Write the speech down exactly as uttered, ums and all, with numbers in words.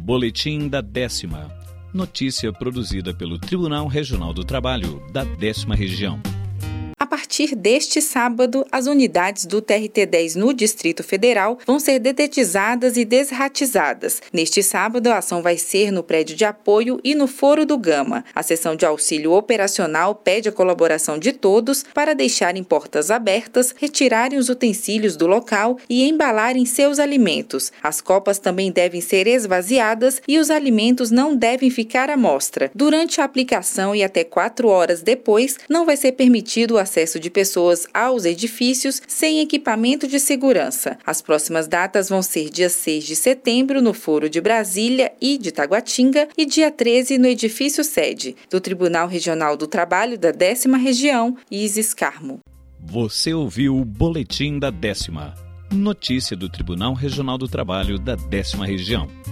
Boletim da Décima. Notícia produzida pelo Tribunal Regional do Trabalho da Décima Região. A partir deste sábado, as unidades do T R T dez no Distrito Federal vão ser dedetizadas e desratizadas. Neste sábado, a ação vai ser no prédio de apoio e no Foro do Gama. A seção de auxílio operacional pede a colaboração de todos para deixarem portas abertas, retirarem os utensílios do local e embalarem seus alimentos. As copas também devem ser esvaziadas e os alimentos não devem ficar à mostra. Durante a aplicação e até quatro horas depois, não vai ser permitido o acesso de pessoas aos edifícios sem equipamento de segurança. As próximas datas vão ser dia seis de setembro no Foro de Brasília e de Taguatinga e dia treze no edifício sede do Tribunal Regional do Trabalho da Décima Região, Isis Carmo. Você ouviu o Boletim da Décima. Notícia do Tribunal Regional do Trabalho da Décima Região.